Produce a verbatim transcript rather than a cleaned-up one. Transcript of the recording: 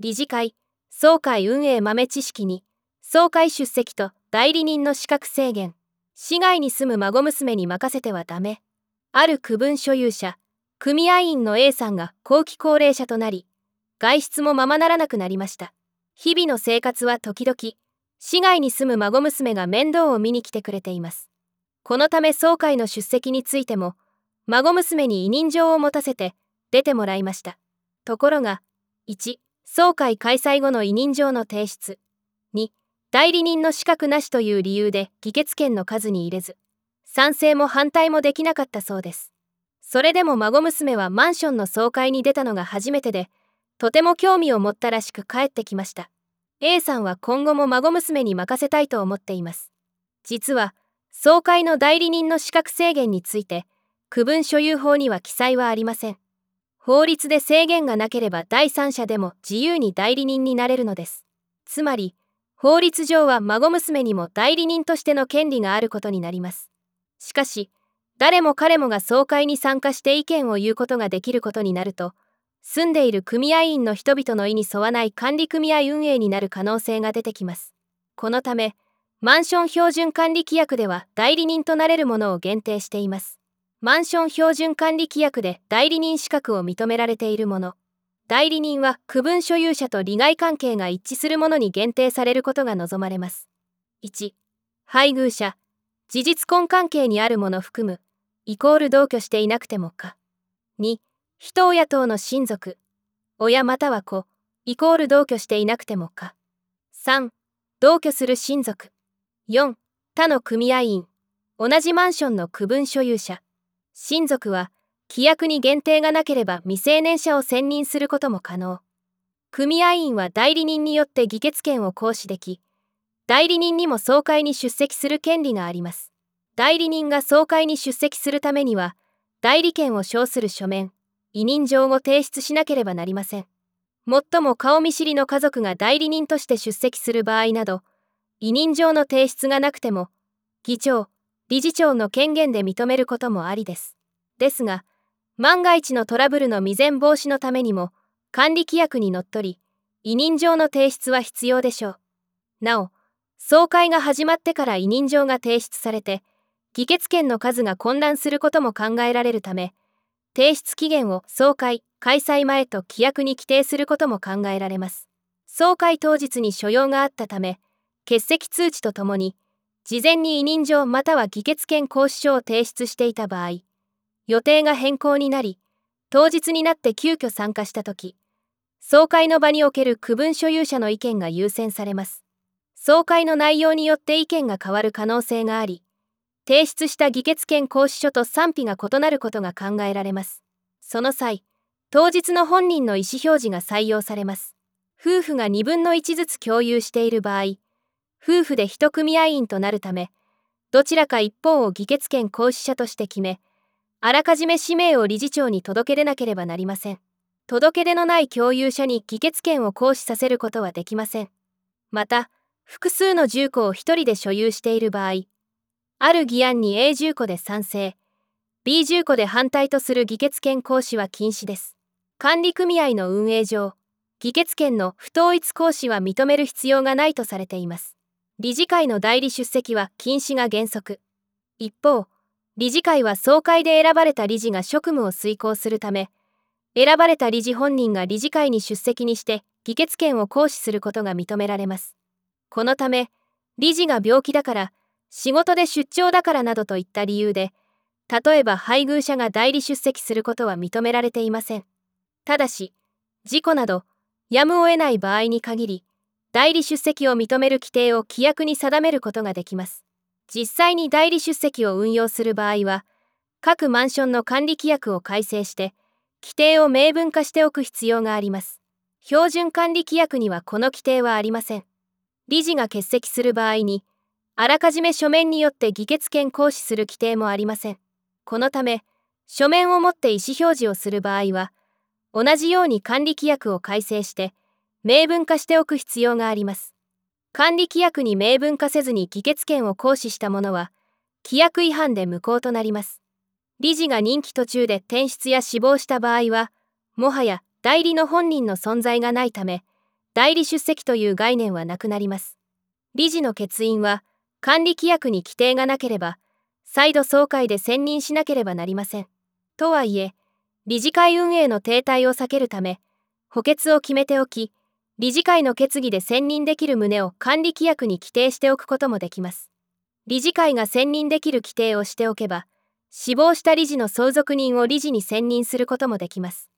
理事会、総会運営豆知識に、総会出席と代理人の資格制限。市外に住む孫娘に任せてはダメ。ある区分所有者、組合員の A さんが後期高齢者となり、外出もままならなくなりました。日々の生活は時々、市外に住む孫娘が面倒を見に来てくれています。このため総会の出席についても、孫娘に委任状を持たせて出てもらいました。ところが、いち、総会開催後の委任状の提出。に、代理人の資格なしという理由で議決権の数に入れず、賛成も反対もできなかったそうです。それでも孫娘はマンションの総会に出たのが初めてで、とても興味を持ったらしく帰ってきました。A さんは今後も孫娘に任せたいと思っています。実は、総会の代理人の資格制限について、区分所有法には記載はありません。法律で制限がなければ第三者でも自由に代理人になれるのです。つまり、法律上は孫娘にも代理人としての権利があることになります。しかし、誰も彼もが総会に参加して意見を言うことができることになると、住んでいる組合員の人々の意に沿わない管理組合運営になる可能性が出てきます。このため、マンション標準管理規約では代理人となれるものを限定しています。マンション標準管理規約で代理人資格を認められているもの。代理人は区分所有者と利害関係が一致するものに限定されることが望まれます。いち、配偶者、事実婚関係にあるもの含む、イコール同居していなくてもか。に、一親等の親族、親または子、イコール同居していなくてもか。さん、同居する親族。よん、他の組合員、同じマンションの区分所有者。親族は、規約に限定がなければ未成年者を選任することも可能。組合員は代理人によって議決権を行使でき、代理人にも総会に出席する権利があります。代理人が総会に出席するためには、代理権を称する書面、委任状を提出しなければなりません。もっとも顔見知りの家族が代理人として出席する場合など、委任状の提出がなくても、議長、理事長の権限で認めることもありです。ですが、万が一のトラブルの未然防止のためにも、管理規約にのっとり、委任状の提出は必要でしょう。なお、総会が始まってから委任状が提出されて、議決権の数が混乱することも考えられるため、提出期限を総会開催前と規約に規定することも考えられます。総会当日に所用があったため、欠席通知とともに、事前に委任状または議決権行使書を提出していた場合、予定が変更になり、当日になって急遽参加したとき、総会の場における区分所有者の意見が優先されます。総会の内容によって意見が変わる可能性があり、提出した議決権行使書と賛否が異なることが考えられます。その際、当日の本人の意思表示が採用されます。夫婦がにぶんのいちずつ共有している場合、夫婦で一組合員となるため、どちらか一方を議決権行使者として決め、あらかじめ氏名を理事長に届け出なければなりません。届け出のない共有者に議決権を行使させることはできません。また、複数の住戸を一人で所有している場合、ある議案に A 住戸で賛成、B 住戸で反対とする議決権行使は禁止です。管理組合の運営上、議決権の不統一行使は認める必要がないとされています。理事会の代理出席は禁止が原則。一方、理事会は総会で選ばれた理事が職務を遂行するため、選ばれた理事本人が理事会に出席にして議決権を行使することが認められます。このため、理事が病気だから、仕事で出張だからなどといった理由で、例えば配偶者が代理出席することは認められていません。ただし、事故など、やむを得ない場合に限り、代理出席を認める規定を規約に定めることができます。実際に代理出席を運用する場合は、各マンションの管理規約を改正して、規定を明文化しておく必要があります。標準管理規約にはこの規定はありません。理事が欠席する場合に、あらかじめ書面によって議決権行使する規定もありません。このため、書面をもって意思表示をする場合は、同じように管理規約を改正して、明文化しておく必要があります。管理規約に明文化せずに議決権を行使したものは、規約違反で無効となります。理事が任期途中で転出や死亡した場合は、もはや代理の本人の存在がないため、 代理出席という概念はなくなります。理事の欠員は、管理規約に規定がなければ、再度総会で選任しなければなりません。とはいえ、理事会運営の停滞を避けるため、補欠を決めておき、理事会の決議で選任できる旨を管理規約に規定しておくこともできます。理事会が選任できる規定をしておけば、死亡した理事の相続人を理事に選任することもできます。